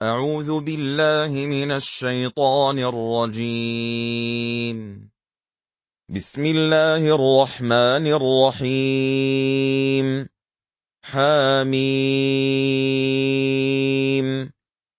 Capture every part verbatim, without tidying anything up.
أعوذ بالله من الشيطان الرجيم. بسم الله الرحمن الرحيم. حميم.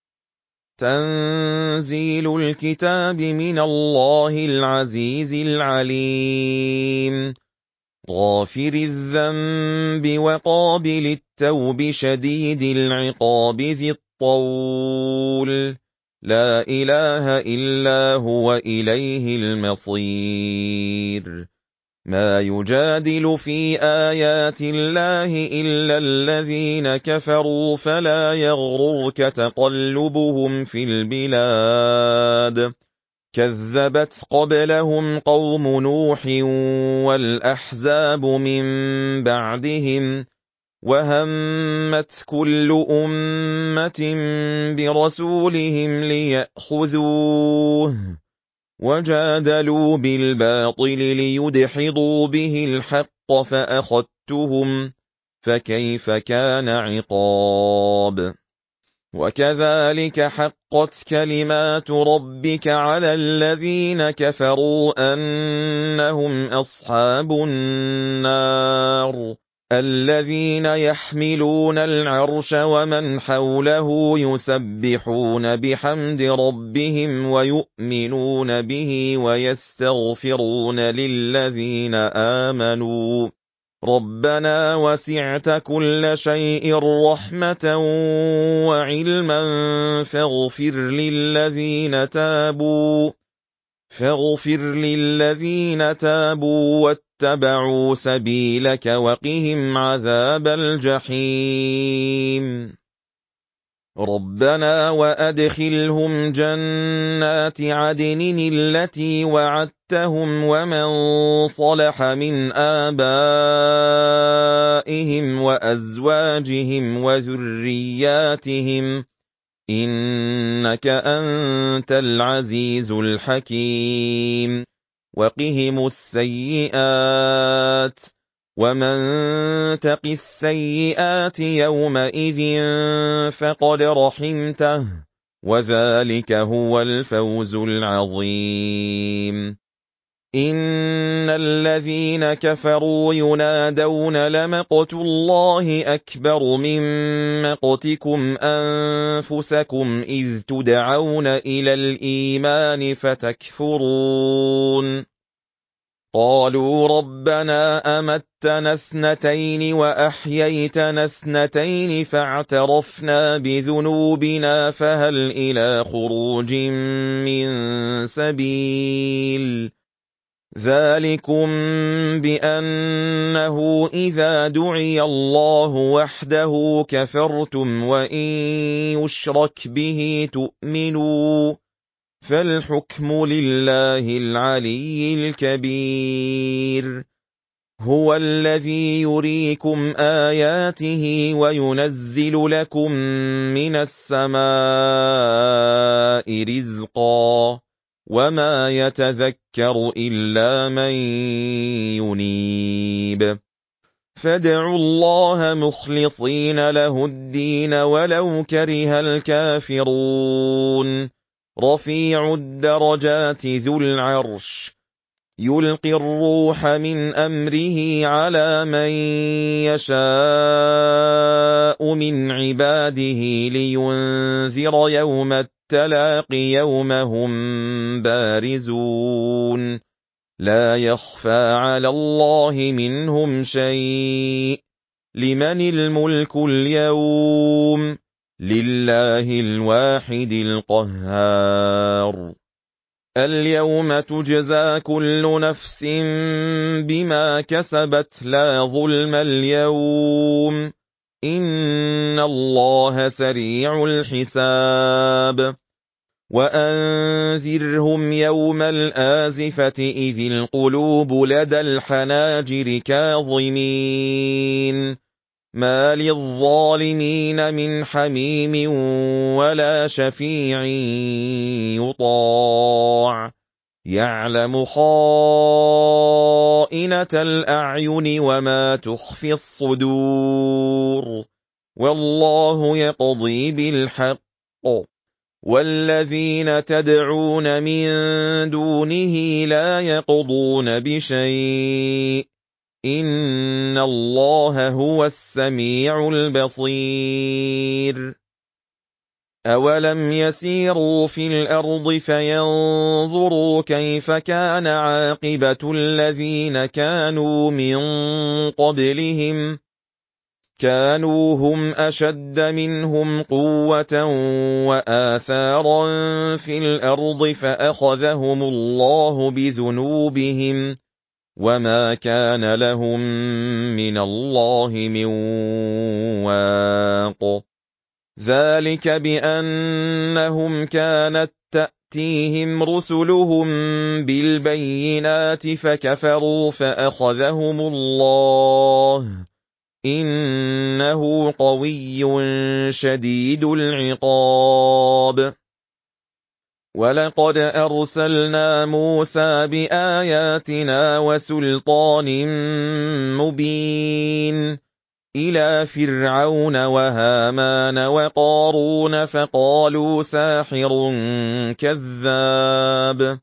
تنزيل الكتاب من الله العزيز العليم. غافر الذنب وقابل التوب شديد العقاب ذي الطول. لا إله إلا هو إليه المصير. ما يجادل في آيات الله إلا الذين كفروا فلا يغررك تقلبهم في البلاد. كذبت قبلهم قوم نوح والأحزاب من بعدهم وهمت كل أمة برسولهم ليأخذوه وجادلوا بالباطل ليدحضوا به الحق فأخذتهم فكيف كان عقاب. وكذلك حقت كلمات ربك على الذين كفروا أنهم أصحاب النار الذين يحملون العرش ومن حوله يسبحون بحمد ربهم ويؤمنون به ويستغفرون للذين آمنوا ربنا وسعت كل شيء رحمة وعلما فاغفر للذين تابوا فاغفر للذين تابوا واتبعوا سبيلك وقهم عذاب الجحيم. ربنا وأدخلهم جنات عدن التي وعدتهم ومن صلح من آبائهم وأزواجهم وذرياتهم إنك أنت العزيز الحكيم. وقهم السيئات ومن تق السيئات يومئذ فقد رحمته وذلك هو الفوز العظيم. إن الذين كفروا ينادون لمقت الله أكبر من مقتكم أنفسكم إذ تدعون إلى الإيمان فتكفرون. قالوا ربنا أمتنا اثنتين وأحييتنا اثنتين فاعترفنا بذنوبنا فهل إلى خروج من سبيل. ذلكم بأنه إذا دعي الله وحده كفرتم وإن يشرك به تؤمنوا فالحكم لله العلي الكبير. هو الذي يريكم آياته وينزل لكم من السماء رزقا وما يتذكر إلا من ينيب. فادعوا الله مخلصين له الدين ولو كره الكافرون. رفيع الدرجات ذو العرش يلقي الروح من أمره على من يشاء من عباده لينذر يوم التلاق يوم هم بارزون لا يخفى على الله منهم شيء. لمن الملك اليوم لله الواحد القهار. اليوم تجزى كل نفس بما كسبت لا ظلم اليوم إن الله سريع الحساب. وأنذرهم يوم الآزفة إذ القلوب لدى الحناجر كاظمين ما للظالمين من حميم ولا شفيع يطاع يعلم خائنة الأعين وما تخفي الصدور والله يقضي بالحق وَالَّذِينَ تَدْعُونَ مِن دُونِهِ لَا يَقْضُونَ بِشَيْءٍ ۗ إِنَّ اللَّهَ هُوَ السَّمِيعُ الْبَصِيرُ أَوَلَمْ يَسِيرُوا فِي الْأَرْضِ فَيَنظُرُوا كَيْفَ كَانَ عَاقِبَةُ الَّذِينَ كَانُوا مِن قَبْلِهِمْ ۚ كَانُوا هُمْ أَشَدَّ مِنْهُمْ قُوَّةً وَآثَارًا فِي الْأَرْضِ فَأَخَذَهُمُ اللَّهُ بِذُنُوبِهِمْ ۗ وَمَا كَانَ لَهُم مِّنَ اللَّهِ مِن وَاقٍ ذَٰلِكَ بِأَنَّهُمْ كَانَت تَّأْتِيهِمْ رُسُلُهُم بِالْبَيِّنَاتِ فَكَفَرُوا فَأَخَذَهُمُ اللَّهُ ۚ إِنَّهُ قَوِيٌّ شَدِيدُ الْعِقَابِ وَلَقَدْ أَرْسَلْنَا مُوسَىٰ بِآيَاتِنَا وَسُلْطَانٍ مُّبِينٍ إِلَىٰ فِرْعَوْنَ وَهَامَانَ وَقَارُونَ فَقَالُوا سَاحِرٌ كَذَّابٌ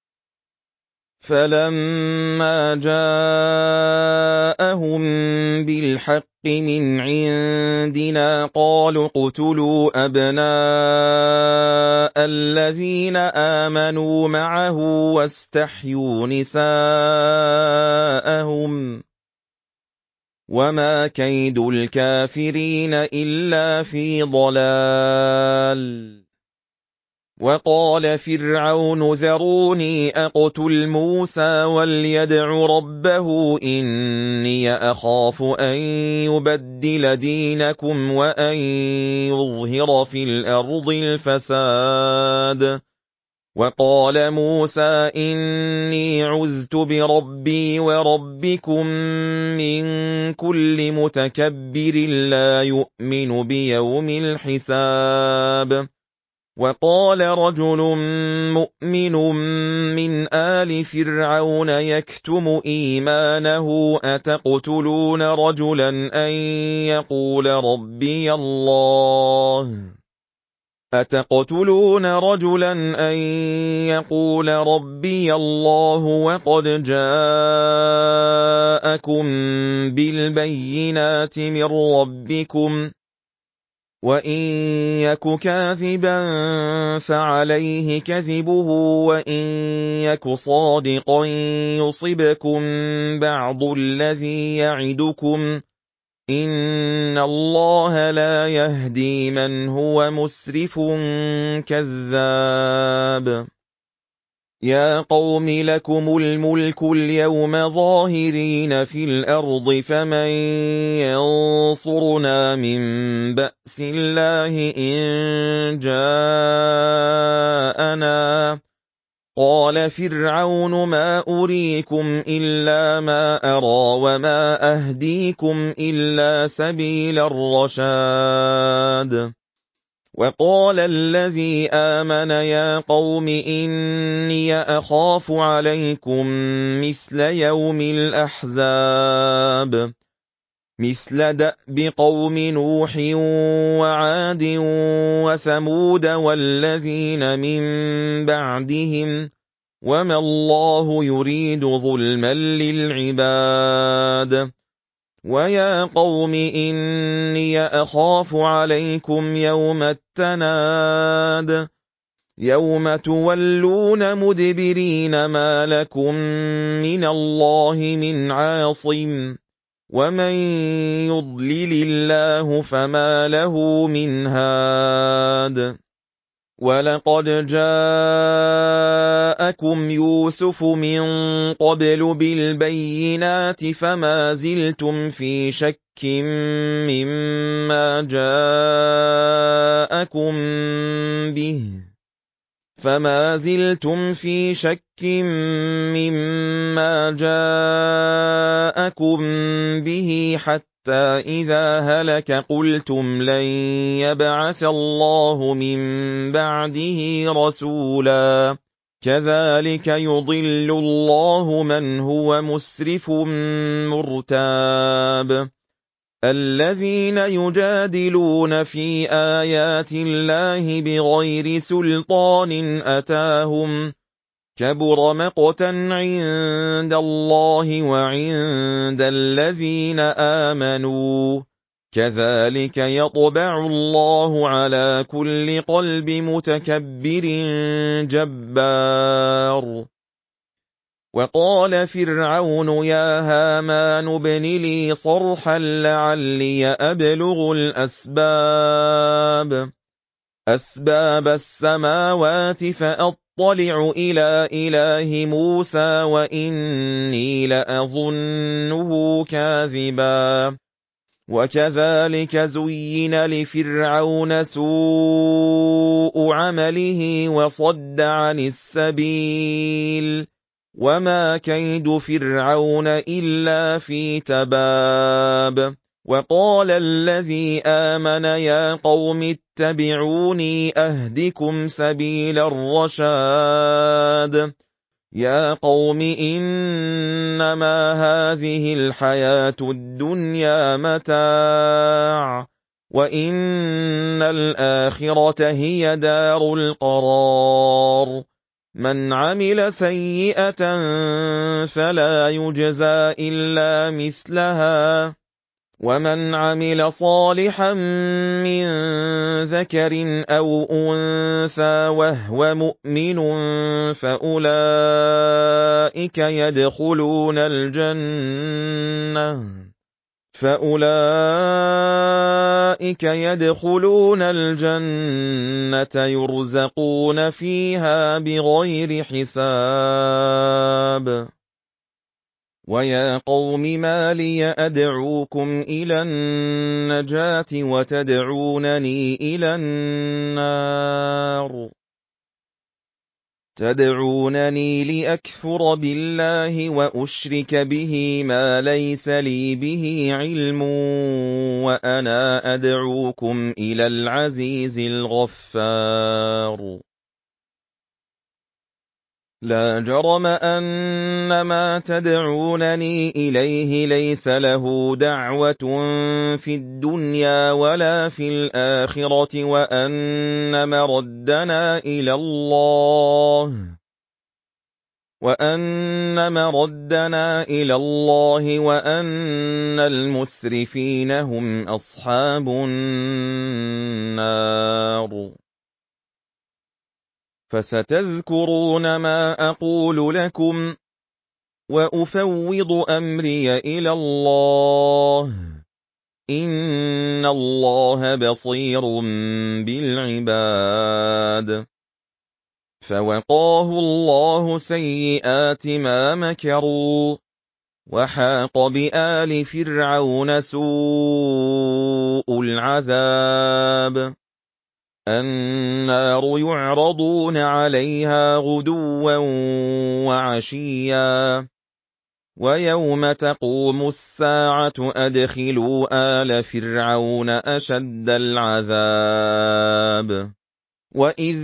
فَلَمَّا جَاءَهُم بِالْحَقِّ مِنْ عِندِنَا قَالُوا اقْتُلُوا أَبْنَاءَ الَّذِينَ آمَنُوا مَعَهُ وَاسْتَحْيُوا نِسَاءَهُمْ ۚ وَمَا كَيْدُ الْكَافِرِينَ إِلَّا فِي ضَلَالٍ وَقَالَ فِرْعَوْنُ ذَرُونِي أَقْتُلْ مُوسَىٰ وَلْيَدْعُ رَبَّهُ إِنِّي أَخَافُ أَن يُبَدِّلَ دِينَكُمْ وَأَن يُظْهِرَ فِي الْأَرْضِ الْفَسَادَ وَقَالَ مُوسَىٰ إِنِّي عُذْتُ بِرَبِّي وَرَبِّكُم مِّن كُلِّ مُتَكَبِّرٍ لَّا يُؤْمِنُ بِيَوْمِ الْحِسَابِ وَقَالَ رَجُلٌ مُّؤْمِنٌ مِّنْ آلِ فِرْعَوْنَ يَكْتُمُ إِيمَانَهُ أَتَقْتُلُونَ رَجُلًا أَن يَقُولَ رَبِّيَ اللَّهُ أَتَقْتُلُونَ رَجُلًا أَن يَقُولَ رَبِّيَ اللَّهُ وَقَدْ جَاءَكُم بِالْبَيِّنَاتِ مِن رَّبِّكُمْ ۖ وَإِن يَكُ كَاذِبًا فَعَلَيْهِ كَذِبُهُ وَإِن يَكُ صَادِقًا يُصِبْكُم بَعْضُ الَّذِي يَعِدُكُمْ ۖ إِنَّ اللَّهَ لَا يَهْدِي مَنْ هُوَ مُسْرِفٌ كَذَّابٌ يَا قَوْمِ لَكُمُ الْمُلْكُ الْيَوْمَ ظَاهِرِينَ فِي الْأَرْضِ فَمَن يَنصُرُنَا مِن بَأْسِ اللَّهِ إِن جَاءَنَا قَالَ فِرْعَوْنُ مَا أُرِيكُمْ إِلَّا مَا أَرَىٰ وَمَا أَهْدِيكُمْ إِلَّا سَبِيلَ الرَّشَادِ وَقَالَ الَّذِي آمَنَ يَا قَوْمِ إِنِّي أَخَافُ عَلَيْكُم مِّثْلَ يَوْمِ الْأَحْزَابِ مِثْلَ دَأْبِ قَوْمِ نُوحٍ وَعَادٍ وَثَمُودَ وَالَّذِينَ مِن بَعْدِهِمْ ۚ وَمَا اللَّهُ يُرِيدُ ظُلْمًا لِّلْعِبَادِ وَيَا قَوْمِ إِنِّي أَخَافُ عَلَيْكُمْ يَوْمَ التَّنَادِ يَوْمَ تُوَلُّونَ مُدْبِرِينَ مَا لَكُم مِّنَ اللَّهِ مِنْ عَاصِمٍ وَمَن يُضْلِلِ اللَّهُ فَمَا لَهُ مِنْ هَادٍ وَلَقَدْ جَاءَكُمْ يُوسُفُ مِن قَبْلُ بِالْبَيِّنَاتِ فَمَا زِلْتُمْ فِي شَكٍّ مِّمَّا جَاءَكُم بِهِ فَمَا زِلْتُمْ فِي شَكٍّ مِّمَّا جَاءَكُم بِهِ حَتَّىٰ إِذَا هَلَكَ قُلْتُمْ لَن يَبْعَثَ اللَّهُ مِن بَعْدِهِ رَسُولًا كَذَٰلِكَ يُضِلُّ اللَّهُ مَنْ هُوَ مُسْرِفٌ مُّرْتَابٌ الذين يجادلون في آيات الله بغير سلطان أتاهم كبر مقتا عند الله وعند الذين آمنوا كذلك يطبع الله على كل قلب متكبر جبار. وقال فرعون يا هامان ابن لي صرحا لعلي أبلغ الأسباب أسباب السماوات فأطلع إلى إله موسى وإني لأظنه كاذبا. وكذلك زين لفرعون سوء عمله وصد عن السبيل وما كيد فرعون إلا في تباب. وقال الذي آمن يا قوم اتبعوني أهدكم سبيل الرشاد. يا قوم إنما هذه الحياة الدنيا متاع وإن الآخرة هي دار القرار. من عمل سيئة فلا يجزى إلا مثلها ومن عمل صالحا من ذكر أو أنثى وهو مؤمن فأولئك يدخلون الجنة فأولئك يدخلون الجنة يرزقون فيها بغير حساب. ويا قوم ما لي أدعوكم إلى النجاة وتدعونني إلى النار تدعونني لأكفر بالله وأشرك به ما ليس لي به علم وأنا أدعوكم إلى العزيز الغفار. لا جرم أن ما تدعونني إليه ليس له دعوة في الدنيا ولا في الآخرة وأن مردنا إلى الله وأن مردنا إلى الله وأن المسرفين هم أصحاب النار. فستذكرون ما أقول لكم وأفوض أمري إلى الله إن الله بصير بالعباد. فوقاه الله سيئات ما مكروا وحاق بآل فرعون سوء العذاب. النار يعرضون عليها غدوا وعشيا ويوم تقوم الساعة أدخلوا آل فرعون أشد العذاب. وإذ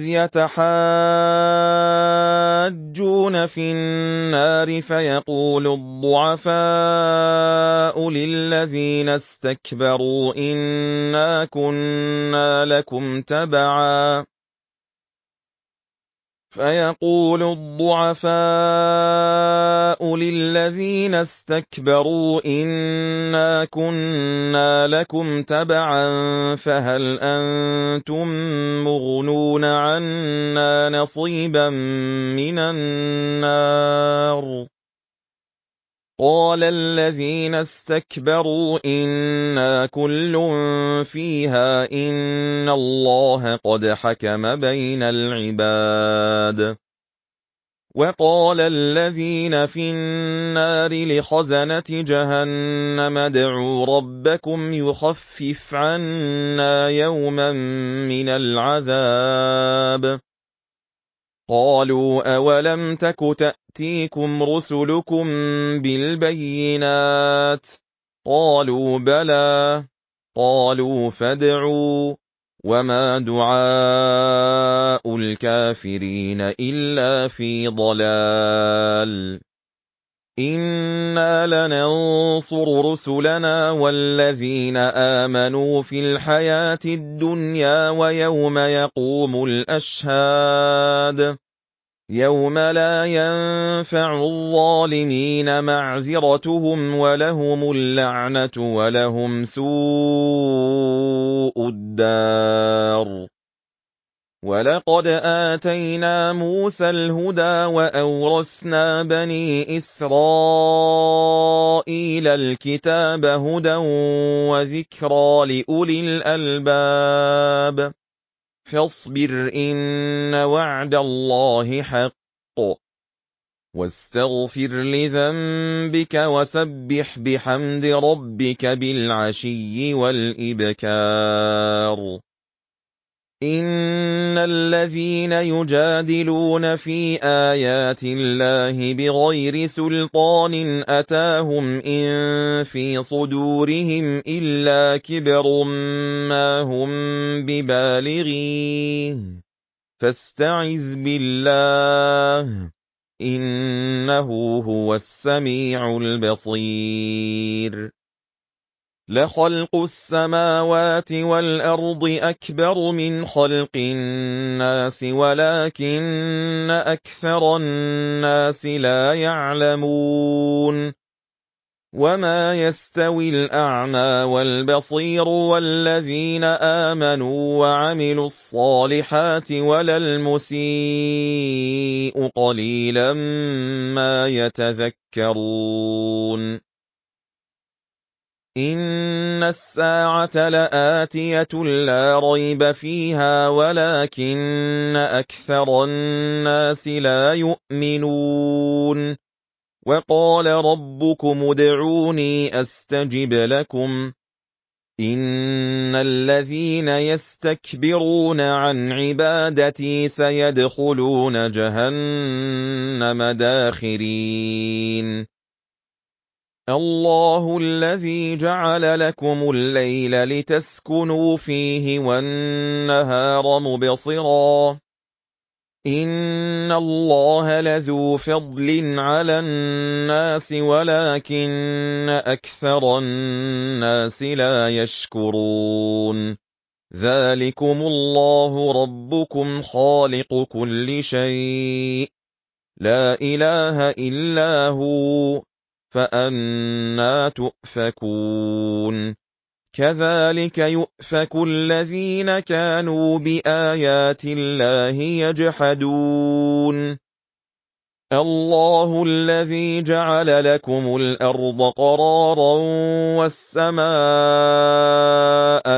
يتحاجون في النار فيقول الضعفاء للذين استكبروا إنا كنا لكم تبعا فيقول الضعفاء للذين استكبروا إنا كنا لكم تبعا فهل أنتم مغنون عنا نصيبا من النار. قال الذين استكبروا إنا كل فيها إن الله قد حكم بين العباد. وقال الذين في النار لخزنة جهنم ادعوا ربكم يخفف عنا يوما من العذاب. قالوا أولم تك تأتيكم رسلكم بالبينات قالوا بلى قالوا فادعوا وما دعاء الكافرين إلا في ضلال. إِنَّا لَنَنصُرُ رُسُلَنَا وَالَّذِينَ آمَنُوا فِي الْحَيَاةِ الدُّنْيَا وَيَوْمَ يَقُومُ الْأَشْهَادُ يَوْمَ لَا يَنفَعُ الظَّالِمِينَ مَعْذِرَتُهُمْ وَلَهُمُ اللَّعْنَةُ وَلَهُمْ سُوءُ الدَّارِ وَلَقَدْ آتَيْنَا مُوسَى الْهُدَىٰ وَأَوْرَثْنَا بَنِي إِسْرَائِيلَ الْكِتَابَ هُدًى وَذِكْرَىٰ لِأُولِي الْأَلْبَابِ فَاصْبِرْ إِنَّ وَعْدَ اللَّهِ حَقٌّ وَاسْتَغْفِرْ لِذَنبِكَ وَسَبِّحْ بِحَمْدِ رَبِّكَ بِالْعَشِيِّ وَالْإِبْكَارِ إِنَّ الَّذِينَ يُجَادِلُونَ فِي آيَاتِ اللَّهِ بِغَيْرِ سُلْطَانٍ أَتَاهُمْ إِن فِي صُدُورِهِمْ إِلَّا كِبْرٌ مَّا هُم بِبَالِغِيهِ فَاسْتَعِذْ بِاللَّهِ ۖ إِنَّهُ هُوَ السَّمِيعُ الْبَصِيرُ لَخَلْقُ السَّمَاوَاتِ وَالْأَرْضِ أَكْبَرُ مِنْ خَلْقِ النَّاسِ وَلَٰكِنَّ أَكْثَرَ النَّاسِ لَا يَعْلَمُونَ وَمَا يَسْتَوِي الْأَعْمَىٰ وَالْبَصِيرُ وَالَّذِينَ آمَنُوا وَعَمِلُوا الصَّالِحَاتِ وَلَا الْمُسِيءُ قَلِيلًا مَّا يَتَذَكَّرُونَ إِنَّ السَّاعَةَ لَآتِيَةٌ لَّا رَيْبَ فِيهَا وَلَٰكِنَّ أَكْثَرَ النَّاسِ لَا يُؤْمِنُونَ وَقَالَ رَبُّكُمُ ادْعُونِي أَسْتَجِبْ لَكُمْ إِنَّ الَّذِينَ يَسْتَكْبِرُونَ عَنْ عِبَادَتِي سَيَدْخُلُونَ جَهَنَّمَ دَاخِرِينَ اللَّهُ الَّذِي جَعَلَ لَكُمُ اللَّيْلَ لِتَسْكُنُوا فِيهِ وَالنَّهَارَ مُبْصِرًا ۚ إِنَّ اللَّهَ لَذُو فَضْلٍ عَلَى النَّاسِ وَلَٰكِنَّ أَكْثَرَ النَّاسِ لَا يَشْكُرُونَ ذَٰلِكُمُ اللَّهُ رَبُّكُمْ خَالِقُ كُلِّ شَيْءٍ لَّا إِلَٰهَ إِلَّا هُوَ فَأَنَّىٰ تُؤْفَكُونَ كَذَٰلِكَ يُؤْفَكُ الَّذِينَ كَانُوا بِآيَاتِ اللَّهِ يَجْحَدُونَ اللَّهُ الَّذِي جَعَلَ لَكُمُ الْأَرْضَ قَرَارًا وَالسَّمَاءَ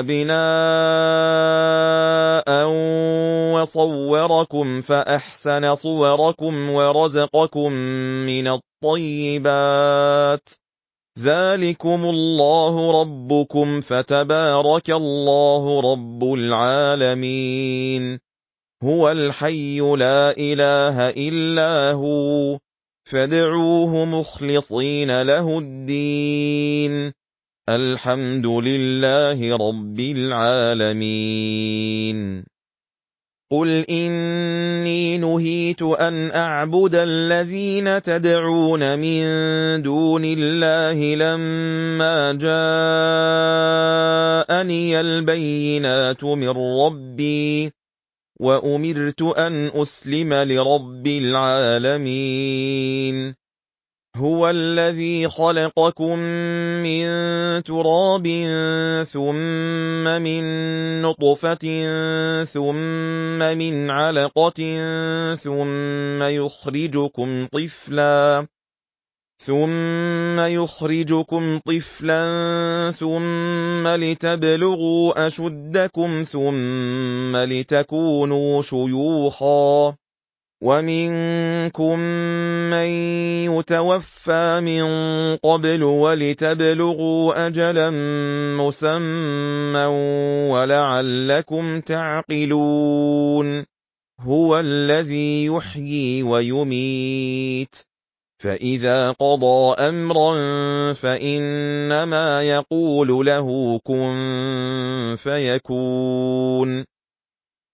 بِنَاءً وَصَوَّرَكُمْ فَأَحْسَنَ صُوَرَكُمْ وَرَزَقَكُم مِّنَ الطَّيِّبَاتِ ۚ ذَٰلِكُمُ اللَّهُ رَبُّكُمْ فَتَبَارَكَ اللَّهُ رَبُّ الْعَالَمِينَ هُوَ الْحَيُّ لَا إِلَٰهَ إِلَّا هُوَ فَادْعُوهُ مُخْلِصِينَ لَهُ الدِّينَ الْحَمْدُ لِلَّهِ رَبِّ الْعَالَمِينَ قُلْ إِنِّي نُهِيتُ أَنْ أَعْبُدَ الَّذِينَ تَدْعُونَ مِن دُونِ اللَّهِ لَمَّا جَاءَنِيَ الْبَيِّنَاتُ مِن رَّبِّي وَأُمِرْتُ أَنْ أُسْلِمَ لِرَبِّ الْعَالَمِينَ هُوَ الَّذِي خَلَقَكُم مِّن تُرَابٍ ثُمَّ مِن نُّطْفَةٍ ثُمَّ مِنْ عَلَقَةٍ ثُمَّ يُخْرِجُكُمْ طِفْلًا ثُمَّ يُخْرِجُكُمْ طِفْلًا ثُمَّ لِتَبْلُغُوا أَشُدَّكُمْ ثُمَّ لِتَكُونُوا شُيُوخًا ۚ وَمِنكُم مَّن يُتَوَفَّىٰ مِن قَبْلُ وَلِتَبْلُغُوا أَجَلًا مُّسَمًّى وَلَعَلَّكُمْ تَعْقِلُونَ هُوَ الَّذِي يُحْيِي وَيُمِيتُ فَإِذَا قَضَىٰ أَمْرًا فَإِنَّمَا يَقُولُ لَهُ كُن فَيَكُونُ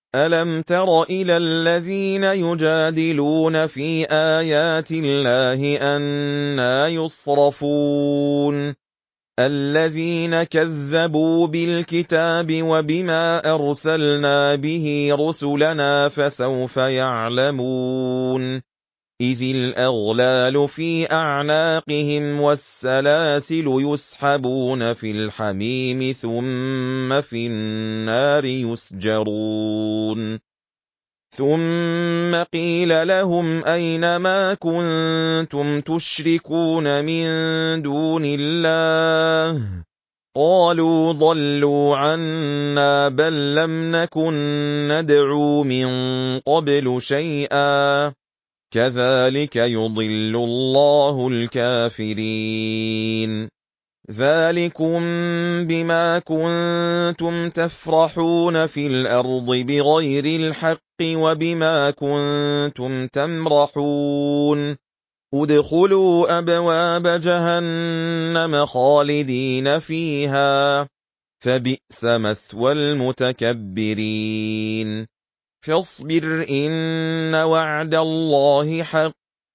أَلَمْ تَرَ إِلَى الَّذِينَ يُجَادِلُونَ فِي آيَاتِ اللَّهِ أَنَّىٰ يُصْرَفُونَ الَّذِينَ كَذَّبُوا بِالْكِتَابِ وَبِمَا أَرْسَلْنَا بِهِ رُسُلَنَا فَسَوْفَ يَعْلَمُونَ إِذِ الْأَغْلَالُ فِي أَعْنَاقِهِمْ وَالسَّلَاسِلُ يُسْحَبُونَ فِي الْحَمِيمِ ثُمَّ فِي النَّارِ يُسْجَرُونَ ثُمَّ قِيلَ لَهُمْ أَيْنَ مَا كُنتُمْ تُشْرِكُونَ مِن دُونِ اللَّهِ قَالُوا ضَلُّوا عَنَّا بَل لَّمْ نَكُن نَّدْعُو مِن قَبْلُ شَيْئًا كَذَٰلِكَ يُضِلُّ اللَّهُ الْكَافِرِينَ ذَٰلِكُم بِمَا كُنتُمْ تَفْرَحُونَ فِي الْأَرْضِ بِغَيْرِ الْحَقِّ وَبِمَا كُنتُمْ تَمْرَحُونَ ادْخُلُوا أَبْوَابَ جَهَنَّمَ خَالِدِينَ فِيهَا فَبِئْسَ مَثْوَى الْمُتَكَبِّرِينَ فاصبر إِنَّ وَعْدَ اللَّهِ حَقٌّ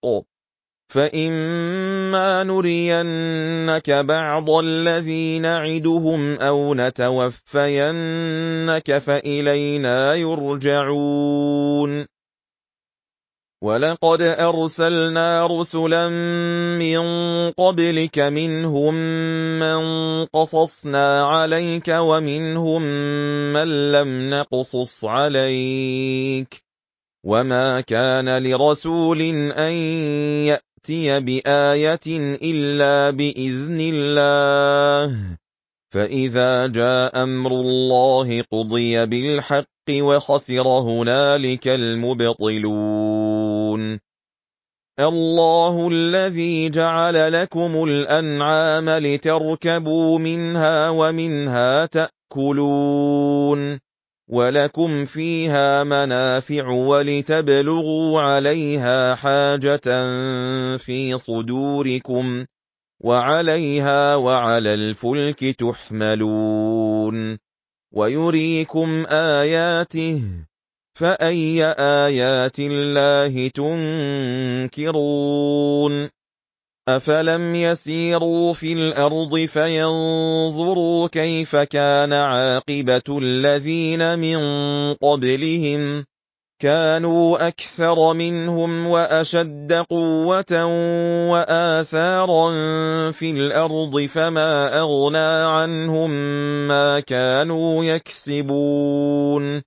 فَإِمَّا نُرِيَنَّكَ بَعْضَ الَّذِي نَعِدُهُمْ أَوْ نَتَوَفَّيَنَّكَ فَإِلَيْنَا يُرْجَعُونَ وَلَقَدْ أَرْسَلْنَا رُسُلًا مِّن قَبْلِكَ مِنْهُم مَّن قَصَصْنَا عَلَيْكَ وَمِنْهُم مَّن لَّمْ نَقْصُصْ عَلَيْكَ وَمَا كَانَ لِرَسُولٍ أَن يَأْتِيَ بِآيَةٍ إِلَّا بِإِذْنِ اللَّهِ فَإِذَا جَاءَ أَمْرُ اللَّهِ قُضِيَ بِالْحَقِّ وَخَسِرَ هُنَالِكَ الْمُبْطِلُونَ اللَّهُ الَّذِي جَعَلَ لَكُمُ الْأَنْعَامَ لِتَرْكَبُوا مِنْهَا وَمِنْهَا تَأْكُلُونَ وَلَكُمْ فِيهَا مَنَافِعُ وَلِتَبْلُغُوا عَلَيْهَا حَاجَةً فِي صُدُورِكُمْ وَعَلَيْهَا وَعَلَى الْفُلْكِ تُحْمَلُونَ وَيُرِيكُمْ آيَاتِهِ فَأَيَّ آيَاتِ اللَّهِ تُنكِرُونَ أَفَلَمْ يَسِيرُوا فِي الْأَرْضِ فَيَنظُرُوا كَيْفَ كَانَ عَاقِبَةُ الَّذِينَ مِن قَبْلِهِمْ كَانُوا أَكْثَرَ مِنْهُمْ وَأَشَدَّ قُوَّةً وَآثَارًا فِي الْأَرْضِ فَمَا أَغْنَىٰ عَنْهُم مَّا كَانُوا يَكْسِبُونَ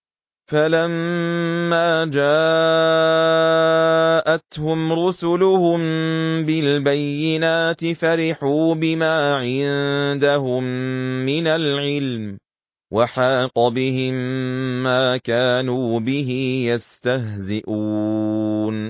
فَلَمَّا جَاءَتْهُمْ رُسُلُهُم بِالْبَيِّنَاتِ فَرِحُوا بِمَا عِندَهُم مِّنَ الْعِلْمِ وَحَاقَ بِهِم مَّا كَانُوا بِهِ يَسْتَهْزِئُونَ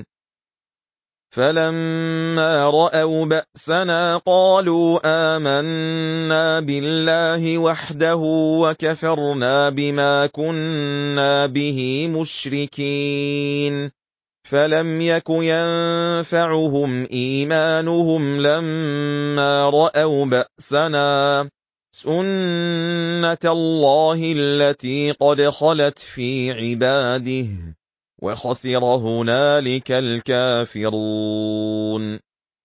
فَلَمَّا رَأَوْا بَأْسَنَا قَالُوا آمَنَّا بِاللَّهِ وَحْدَهُ وَكَفَرْنَا بِمَا كُنَّا بِهِ مُشْرِكِينَ فَلَمْ يَكُ يَنفَعُهُمْ إِيمَانُهُمْ لَمَّا رَأَوْا بَأْسَنَا سُنَّتَ اللَّهِ الَّتِي قَدْ خَلَتْ فِي عِبَادِهِ وَخَسِرَ هُنَالِكَ الْكَافِرُونَ